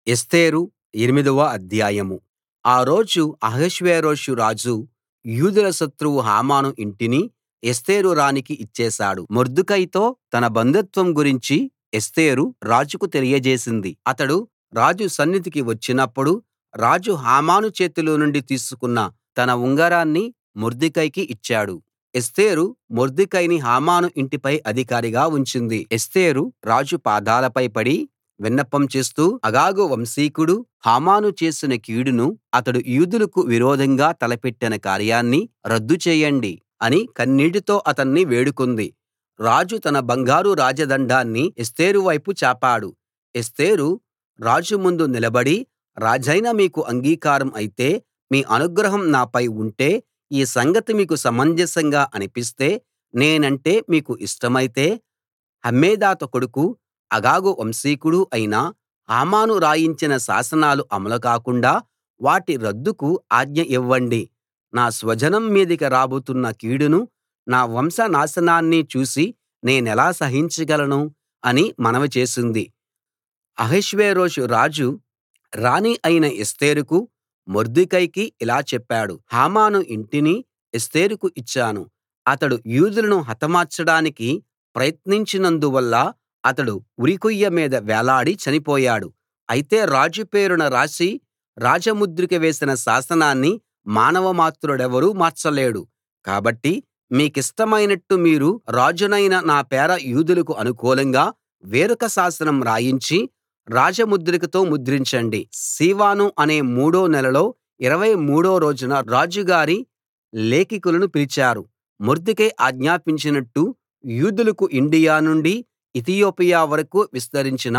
ఎస్తేరు 8వ అధ్యాయం. ఆ రోజు అహష్వేరోషు రాజు యూదుల శత్రువు హామాను ఇంటిని ఎస్తేరు రాణికి ఇచ్చేశాడు. మొర్దెకైతో తన బంధుత్వం గురించి ఎస్తేరు రాజుకు తెలియజేసింది. అతడు రాజు సన్నిధికి వచ్చినప్పుడు రాజు హామాను చేతిలో నుండి తీసుకున్న తన ఉంగరాన్ని మొర్దెకైకి ఇచ్చాడు. ఎస్తేరు మొర్దెకైని హామాను ఇంటిపై అధికారిగా ఉంచింది. ఎస్తేరు రాజు పాదాలపై పడి విన్నపం చేస్తూ, అగాగు వంశీకుడు హామాను చేసిన కీడును, అతడు యూదులకు విరోధంగా తలపెట్టిన కార్యాన్ని రద్దు చేయండి అని కన్నీటితో అతన్ని వేడుకుంది. రాజు తన బంగారు రాజదండాన్ని ఎస్తేరు వైపు చాపాడు. ఎస్తేరు రాజు ముందు నిలబడి, రాజైన మీకు అంగీకారం అయితే, మీ అనుగ్రహం నాపై ఉంటే, ఈ సంగతి మీకు సమంజసంగా అనిపిస్తే, నేనంటే మీకు ఇష్టమైతే, హమ్మేదాతు కొడుకు అగాగు వంశీకుడు అయిన హామాను రాయించిన శాసనాలు అమలు కాకుండా వాటి రద్దుకు ఆజ్ఞ ఇవ్వండి. నా స్వజనం మీదికి రాబోతున్న కీడును, నా వంశ నాశనాన్ని చూసి నేనెలా సహించగలను అని మనవి చేసింది. అహష్వేరోషు రాజు రాణి అయిన ఎస్తేరుకు, మొర్దెకైకి ఇలా చెప్పాడు: హామాను ఇంటిని ఎస్తేరుకు ఇచ్చాను. అతడు యూదులను హతమార్చడానికి ప్రయత్నించినందువల్ల అతడు ఉరికొయ్య మీద వేలాడి చనిపోయాడు. అయితే రాజు పేరున రాసి రాజముద్రిక వేసిన శాసనాన్ని మానవమాత్రుడెవరూ మార్చలేడు. కాబట్టి మీకిష్టమైనట్టు మీరు రాజునైన నా పేర యూదులకు అనుకూలంగా వేరొక శాసనం రాయించి రాజముద్రికతో ముద్రించండి. సీవాను అనే మూడో నెలలో 23 రోజున రాజుగారి లేఖికులను పిలిచారు. మొర్దెకై ఆజ్ఞాపించినట్టు యూదులకు ఇండియా నుండి ఇతియోపియా వరకూ విస్తరించిన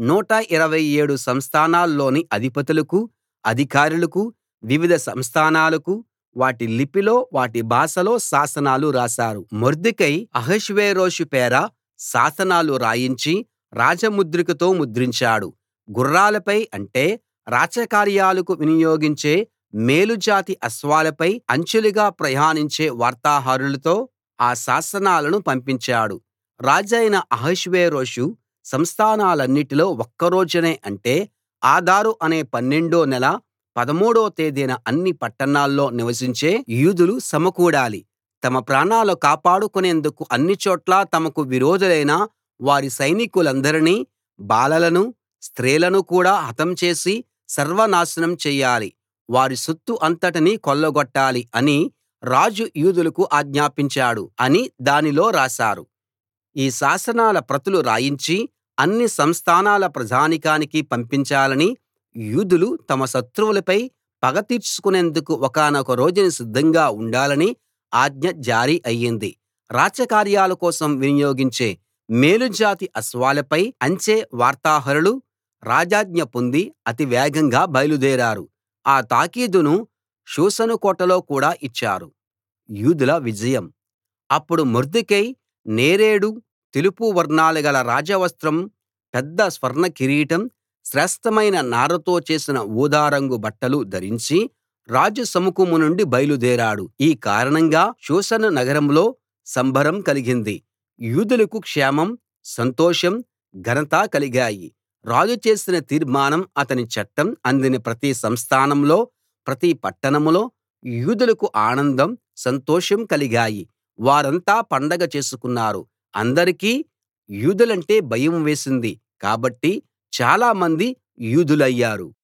127 సంస్థానాల్లోని అధిపతులకు, అధికారులకు, వివిధ సంస్థానాలకు వాటి లిపిలో, వాటి భాషలో శాసనాలు రాశారు. మొర్దెకై అహష్వేరోషు పేర శాసనాలు రాయించి రాజముద్రికతో ముద్రించాడు. గుర్రాలపై, అంటే రాచకార్యాలకు వినియోగించే మేలుజాతి అశ్వాలపై అంచెలుగా ప్రయాణించే వార్తాహరులతో ఆ శాసనాలను పంపించాడు. రాజైన అహష్వేరోషు సంస్థానాలన్నిటిలో ఒక్క రోజునే, అంటే ఆదారు అనే 12 నెల 13వ తేదీన అన్ని పట్టణాల్లో నివసించే యూదులు సమకూడాలి. తమ ప్రాణాలు కాపాడుకొనేందుకు అన్ని చోట్లా తమకు విరోధులైన వారి సైనికులందరినీ, బాలలను, స్త్రీలను కూడా హతం చేసి సర్వనాశనం చెయ్యాలి. వారి సొత్తు అంతటినీ కొల్లగొట్టాలి అని రాజు యూదులకు ఆజ్ఞాపించాడు అని దానిలో రాశారు. ఈ శాసనాల ప్రతులు రాయించి అన్ని సంస్థానాల ప్రజానీకానికి పంపించాలని, యూదులు తమ శత్రువులపై పగ తీర్చుకునేందుకు ఒకానొక రోజున సిద్ధంగా ఉండాలని ఆజ్ఞ జారీ అయ్యింది. రాచకార్యాల కోసం వినియోగించే మేలుజాతి అశ్వాలపై అంచె వార్తాహరులు రాజాజ్ఞ పొంది అతి వేగంగా బయలుదేరారు. ఆ తాకీదును షూషను కోటలో కూడా ఇచ్చారు. యూదుల విజయం. అప్పుడు మొర్దెకై నేరేడు, తెలుపు వర్ణాలు గల రాజవస్త్రం, పెద్ద స్వర్ణ కిరీటం, శ్రేష్ఠమైన నారతో చేసిన ఊదా రంగు బట్టలు ధరించి రాజు సముఖం నుండి బయలుదేరాడు. ఈ కారణంగా షూషను నగరంలో సంబరం కలిగింది. యూదులకు క్షేమం, సంతోషం, ఘనత కలిగాయి. రాజు చేసిన తీర్మానం, అతని చట్టం అందిన ప్రతి సంస్థానంలో, ప్రతి పట్టణంలో యూదులకు ఆనందం, సంతోషం కలిగాయి. వారంతా పండగ చేసుకున్నారు. అందరికీ యూదులంటే భయం వేసింది కాబట్టి చాలా మంది యూదులయ్యారు.